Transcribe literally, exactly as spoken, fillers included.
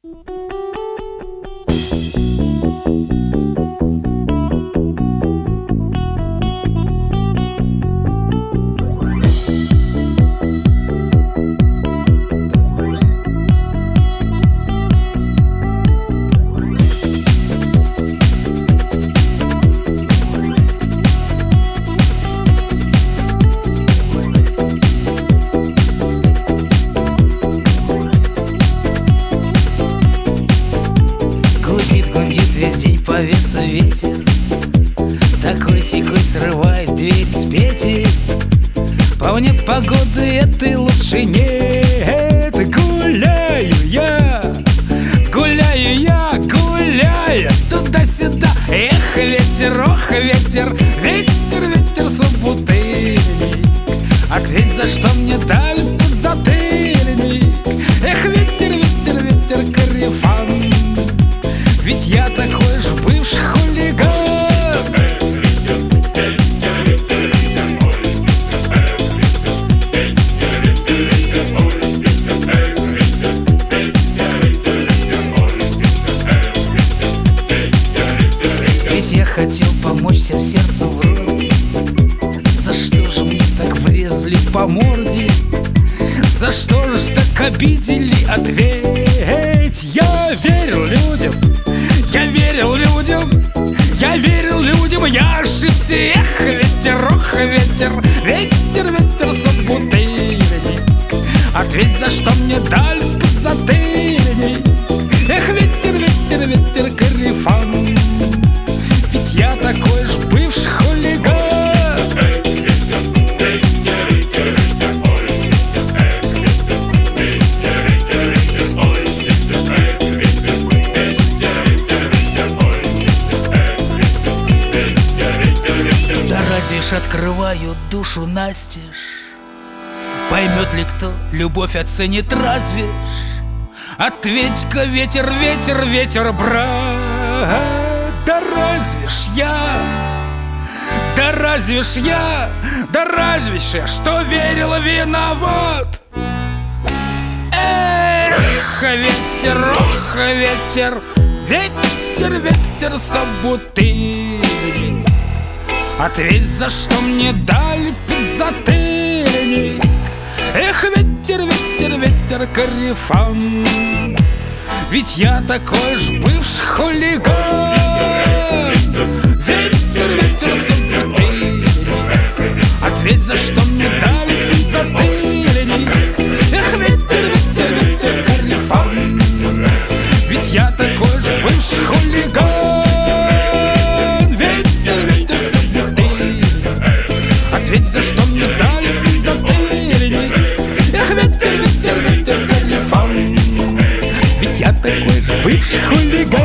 Повеса ветер, такой-сякой срывает дверь с петель. По мне погоды этой лучше нет. Гуляю я, гуляю я, гуляю туда-сюда. Эх, ветер, ох, ветер, ветер, ветер, собутыльник. Ответь, за что мне дали подзатыльник? Эх, ветер, ветер, ветер, корефан, ведь я такой же бывший хулиган. Ведь я хотел помочь всем сердцем вроде. За что же мне так врезали по морде? За что же так обидели? Ответь. Я верил людям, я верил людям, я верил людям, я ошибся. Эх, ветер, ох, ветер, ветер, ветер, собутыльник. Ответь, за что мне дали подзатыльник? Эх, ветер, ветер, ветер, корефан, ведь я такой же бывший хулиган. Открываю душу настежь. Поймет ли кто, любовь оценит разве ж? Ответь-ка, ветер, ветер, ветер, брат. Да разве ж я, да разве ж я, да разве ж я, что верила, виноват? Эх, ветер, ох, ветер, ветер, ветер, собутыльник. Ответь, за что мне дали подзатыльник? Эх, ветер, ветер, ветер, корефан, ведь я такой же бывший хулиган. Ветер, ветер, собутыльник. Ответь, за что мне дали подзатыльник? Эх, ветер, ветер, ветер, корефан, ведь я такой же бывший хулиган. Ответь, за что мне дали подзатыльник? Эх, ветер, ветер, ветер, корефан, ведь я такой же бывший хулиган.